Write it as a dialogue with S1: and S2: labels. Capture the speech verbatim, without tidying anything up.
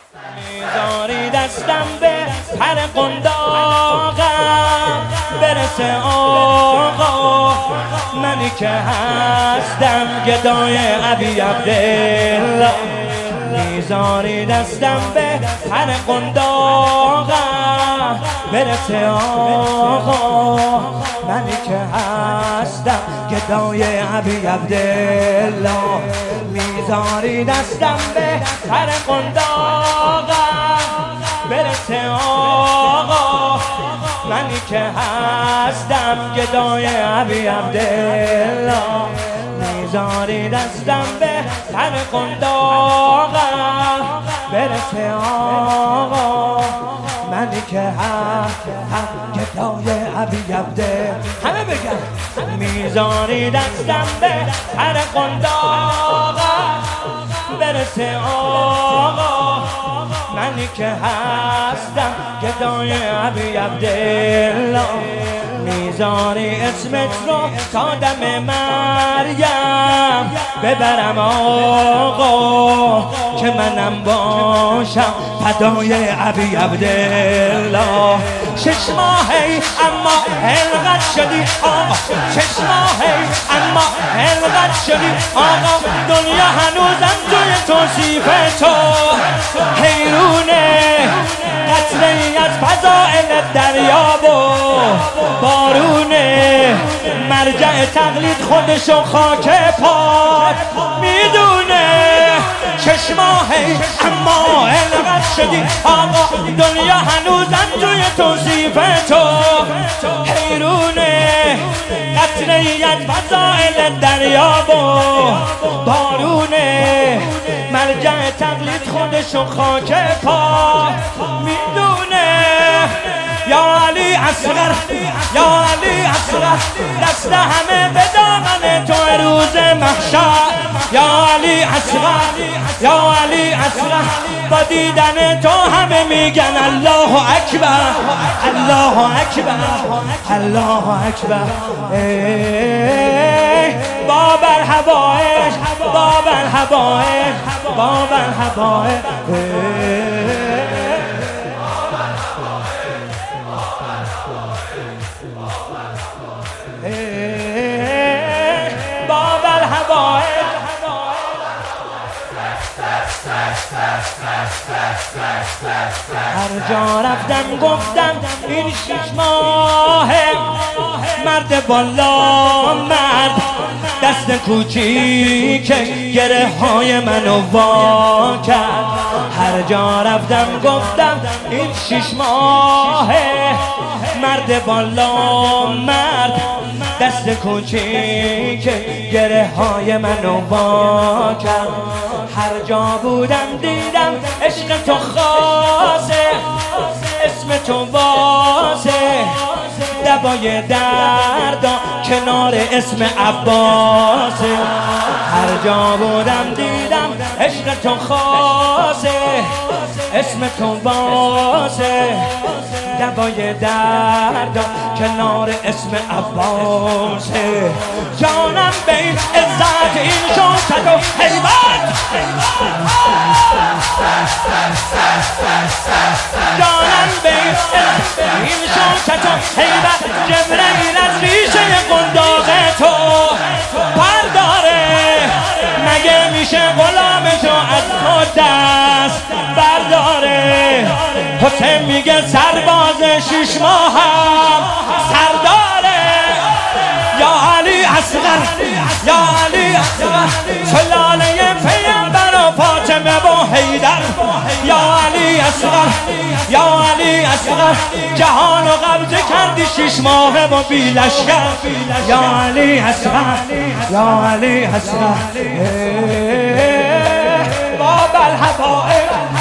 S1: میذاری دستم به پر قنداقم برسه آقا، منی که هستم گدای ابی عبدالله. میذاری دستم به پر قنداقم برسه آقا، منی که هستم گدای ابی عبدالله. میذاری دستم به پر قنداقم برسه آقا، منی که هستم گدای ابی عبدالله. میذاری دستم به پر قنداقم برسه آقا، منی که هستم گدای ابی عبدالله. همه بگن میذاری دستم به پر قنداقم برسه آقا، منی که هستم گدای ابی عبدالله. میذاری اسمت رو تا دم مریم ببرم آقا، که منم باشم فدای ابی عبدالله. شش ماهی اما هلقت شدی آقا، شش ماهی اما هلقت شدی آقا، دنیا هنوزم توی توصیف تو حیرونه. قطره‌ای از فضائل دریاب و بارونه، مرجع تقلید خودشو خاک پاک میدونه. شش ماهی اما هلقت شدی آقا، دنیا هنوزم توی توصیف تو حیرونه. قطره‌ای از فضائل دریاب و بارونه، مرجع تقلید خودشو خاک پاک میدونه. یا علی اصغر، یا علی اصغر، دست همه به دامن تو روز محشر. یا علی اصغر، یا علی اصغر، با دیدن تو همه میگن الله اکبر، الله اکبر، الله اکبر. باب الحبائج، باب الحبائج، باب الحبائج. باب الحبائج، هر جا رفتم گفتم این شش ماهه، مرد بالا مرد دست کوچیک گره های منو وا کرد. هر جا رفتم گفتم این شش ماهه، مرد بالا مرد دست کوچیک گره های منو وا کرد. هر جا بودم دیدم عشق تو خاصه، اسم تو واسه، دوای دردا کنار اسم عباسه. هر جا بودم دیدم عشق تو خاصه، اسم تو واسه، دوای دردا کنار اسم عباسه. جانم بین عزت این شوکت و حیبت، جانم بین این شوکت و حیبت. جبرئیل از ریشه قنداق تو برداره، مگه میشه غلام تو از تو دست برداره. حسین میگه سرباز شش ماهم سرداره. یا علی اصغر، یا علی اصغر، سلاله پیامبر و فاطمه و حیدر. یا علی اصغر، یا علی اصغر، جهان و قبضه کردی شش ماه و بی لشکر. یا علی اصغر، یا علی اصغر، باب الحبائج.